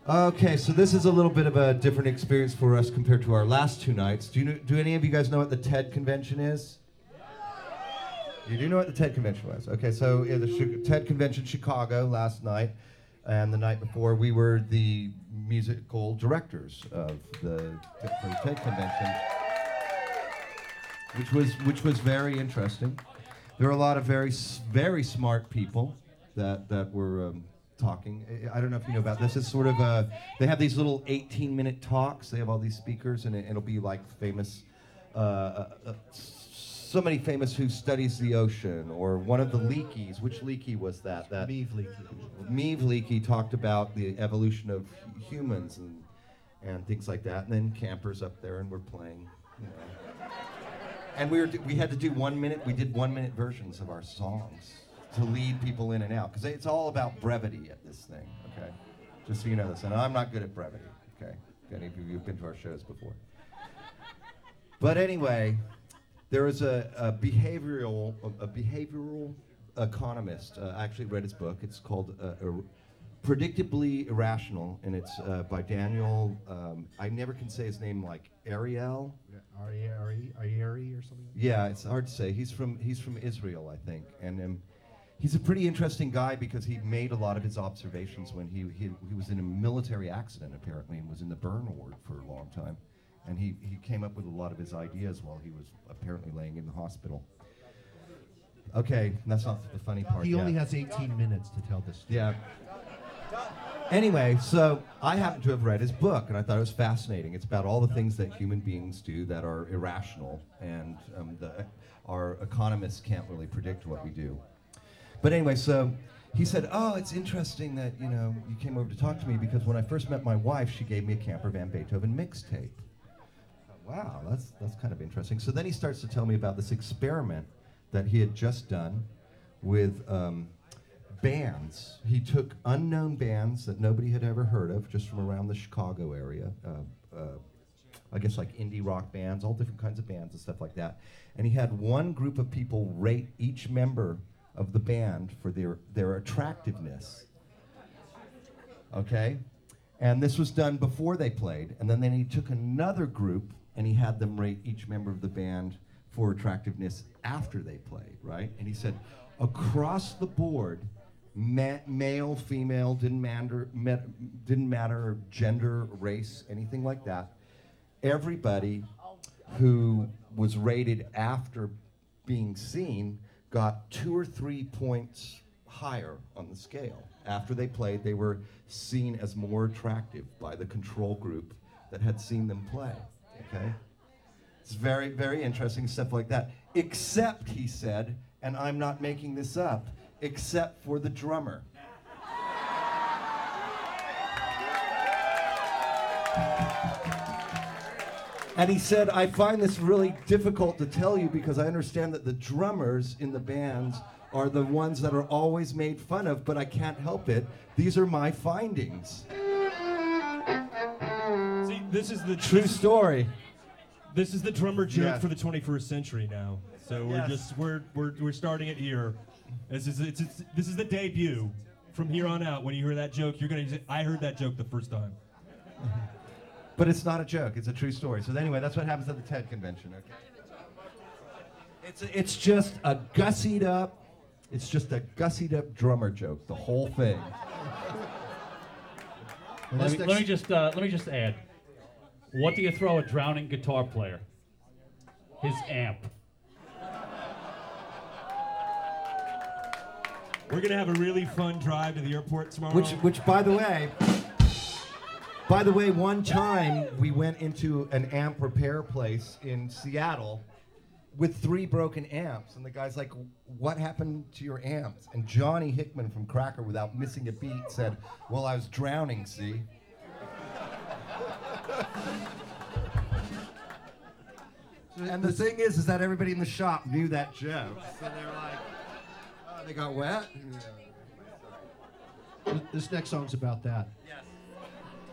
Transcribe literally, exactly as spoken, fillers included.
Okay, so this is a little bit of a different experience for us compared to our last two nights. Do you know, do any of you guys know what the TED convention is? You do know what the TED convention was. Okay, so yeah, the Chi- TED convention Chicago last night, and the night before we were the musical directors of the, for the TED convention, which was which was very interesting. There were a lot of very s- very smart people that that were. Um, talking. I I don't know if you know about this. It's sort of a, they have these little eighteen minute talks. They have all these speakers, and it, it'll be like famous, uh, uh, uh, somebody famous who studies the ocean, or one of the Leakeys. Which Leakey was that? That Meave Leakey. Meave Leakey talked about the evolution of hu- humans and and things like that. And then Campers up there, and we're playing. You know. And we were we had to do one minute. We did one minute versions of our songs to lead people in and out, because it's all about brevity at this thing, okay? Just so you know this, and I'm not good at brevity, okay? If any of you have been to our shows before. But anyway, there was a, a behavioral a, a behavioral economist. Uh, I actually read his book. It's called uh, Ir- Predictably Irrational, and it's uh, by Daniel. Um, I never can say his name, like Ariel. Arieri, Arieri or something? Yeah, it's hard to say. He's from he's from Israel, I think, and. Um, He's a pretty interesting guy because he made a lot of his observations when he, he he was in a military accident, apparently, and was in the burn ward for a long time. And he, he came up with a lot of his ideas while he was apparently laying in the hospital. Okay, that's not the funny part He yet. only has eighteen minutes to tell this story. Yeah. Anyway, so I happen to have read his book, and I thought it was fascinating. It's about all the things that human beings do that are irrational, and um, the, our economists can't really predict what we do. But anyway, so he said, oh, it's interesting that, you know, you came over to talk to me because when I first met my wife, she gave me a Camper Van Beethoven mixtape. Wow, that's that's kind of interesting. So then he starts to tell me about this experiment that he had just done with um, bands. He took unknown bands that nobody had ever heard of, just from around the Chicago area. Uh, uh, I guess like indie rock bands, all different kinds of bands and stuff like that. And he had one group of people rate each member of the band for their, their attractiveness. Okay? And this was done before they played. And then, then he took another group and he had them rate each member of the band for attractiveness after they played, right? And he said, across the board, ma- male, female, didn't matter, met, didn't matter, gender, race, anything like that. Everybody who was rated after being seen got two or three points higher on the scale. After they played, they were seen as more attractive by the control group that had seen them play, okay? It's very, very interesting stuff like that. Except, he said, and I'm not making this up, except for the drummer. And he said, I find this really difficult to tell you because I understand that the drummers in the bands are the ones that are always made fun of, but I can't help it. These are my findings. See, this is the True story. This is the drummer joke Yeah. for the twenty-first century now. So we're Yes. just we're we're we're starting it here. This is it's, it's this is the debut. From here on out, when you hear that joke, you're gonna say, I heard that joke the first time. But it's not a joke, it's a true story. So anyway, that's what happens at the TED convention, okay? It's, a, it's just a gussied up, it's just a gussied up drummer joke, the whole thing. Let me, let me just uh, let me just add. What do you throw a drowning guitar player? His amp. We're gonna have a really fun drive to the airport tomorrow. Which, which, by the way, by the way, one time we went into an amp repair place in Seattle with three broken amps, and the guy's like, "What happened to your amps?" And Johnny Hickman from Cracker, without missing a beat, said, "Well, I was drowning, see." And the thing is, is that everybody in the shop knew that joke, so they're like, oh, they got wet. This next song's about that. Yes.